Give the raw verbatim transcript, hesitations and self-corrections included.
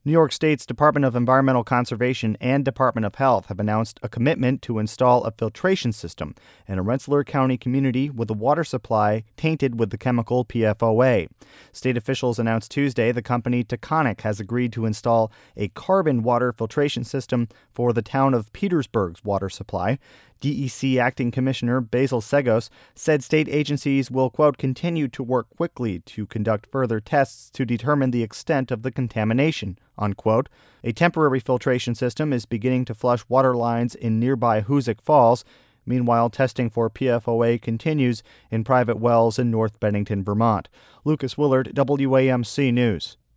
New York State's Department of Environmental Conservation and Department of Health have announced a commitment to install a filtration system in a Rensselaer County community with a water supply tainted with the chemical P F O A. State officials announced Tuesday the company Taconic has agreed to install a carbon water filtration system for the town of Petersburg's water supply. D E C Acting Commissioner Basil Segos said state agencies will, quote, continue to work quickly to conduct further tests to determine the extent of the contamination, unquote. A temporary filtration system is beginning to flush water lines in nearby Hoosick Falls. Meanwhile, testing for P F O A continues in private wells in North Bennington, Vermont. Lucas Willard, W A M C News.